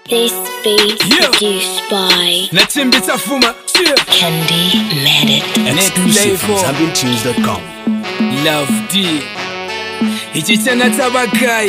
This beat produced by Nachimbita Fuma Candy Medit. Exclusive from ZambianTunes.com. Love D Ichichana Tabakai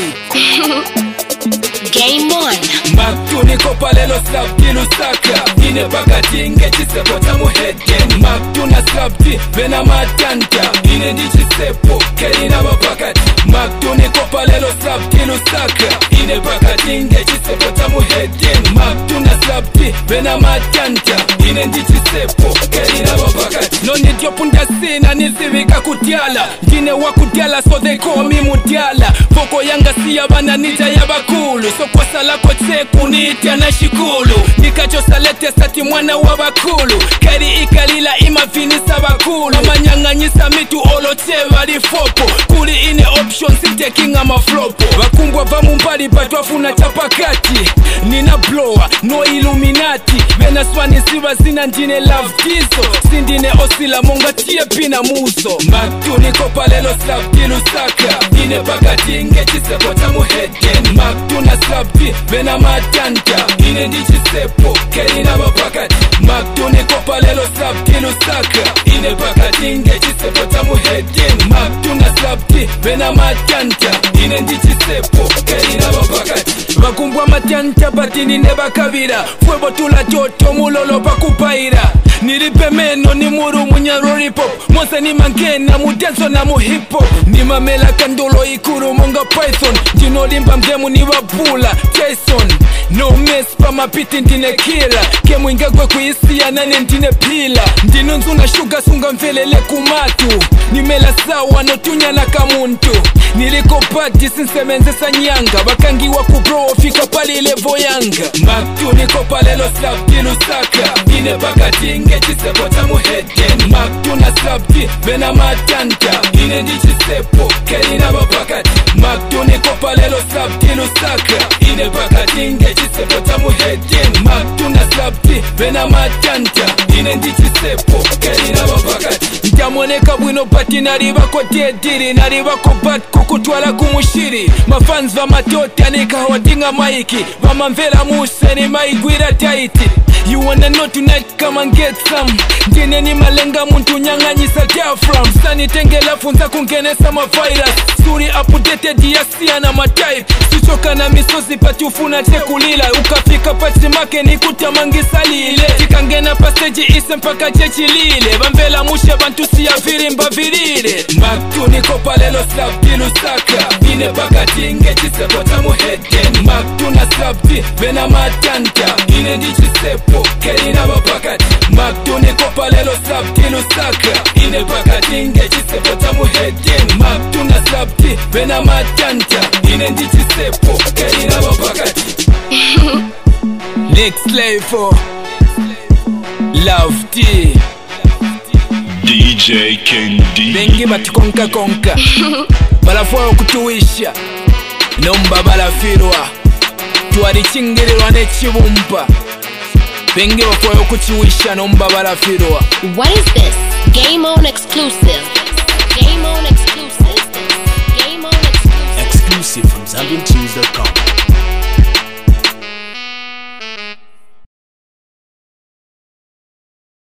Game on. Maktuni kopalelo slapti lusaka Ine bakati ngechisebo tamu headgen Maktuna slapti vena matanta Ine ndichisepo kerina mapakati Maktuni kopalelo slapti lusaka Ine bakati ngechisebo tamu headgen Maktuna slapti vena matanta Ine ndichisepo kerina mapakati Noni diopunda sina nizivika kutyala Ndine wakutyala so they call me mutyala Foko yanga siya bananita yabakulu So kwa salako teku niitya na shikulu Nikachosalete sati mwana wa bakulu Keri ikalila imafinisa bakulu Amanyanganyisa mitu olote bali fopo Kuli ine options itekinga maflopo Bakumbwa vamumbali batwafuna chapakati Nina blower, no illuminati Vena swani siva zina ndine love tizo Sindine osila monga tie pina muso Maktuni kopalelo slapti lusaka Ine bagati ngechisebo tamu headgen Maktuna slapti vena matanta Ine ndichisepo kerina mapakati Maktuni kopalelo slapti lusaka Ine bagati ngechisebo tamu headgen Maktuna slapti vena matanta Ine ndichisepo kerina mapakati Bakumbwa matanta batini nebakabira Fwebo tula toto mulolo pakupaira Nilipe meno ni muru munyaro hip-hop Mose ni mangena mudenso na mu hip-hop Ni mamela kandolo ikuru monga python Jino limba mgemu ni wabula Jason No mess pa mapiti ndine kila Kemu ingagwe kuisia nane ndine pila Ndino nzuna shuga sunga mvelele kumatu Nimela sawa no tunya na kamuntu Niliko pati sinsemenze sanyanga Bakangiwa kubro fika pali levo yanga Maktuni kopalelo slapti lusaka Ine bakati ngechisebo tamu headgen Maktuna slapti vena matanta Ine ndichisepo kerina mapakati Maktuni kopalelo slapti lusaka Ine bakati ngechisebo tamu headgen Maktuna slapti vena matanta Ine ndichisepo kerina mapakati Ntamoneka bwino pati naribako tetiri Naribako bat kukutwala kumushiri Mafans va matota nikahotinga maiki Vamamvela museni maigwira taiti You wanna know tonight, come and get some Ndine ni malenga muntu nyanganyisa diaphragm Sani tengela funza kungenesa mavirus Suri updated yasia na matype Sichoka na misozi pati ufuna tekulila Ukafika pati make ni kutamangisa lile Tikangena pasteji ise mpaka chechi lile Vambela mushe bantu siya virimba virire Maktuni kopalelo slapti lusaka Ine bagati ngechisebo tamu headgen Maktuna slapti vena matanta Ine ndichisepo kerina mapakati Maktuni kopalelo slapti lusaka Ine bagati ngechisebo tamu headgen Maktuna slapti vena matanta Ine ndichisepo kerina mapakati Next level Love D DJ Candy. Bengi bati konka konka Balafwa okutuwisha Nomba balafirwa Tuwarikingirirwa nechibumpa Bengi bafwa okutuwisha nomba balafirwa What is this? Game on.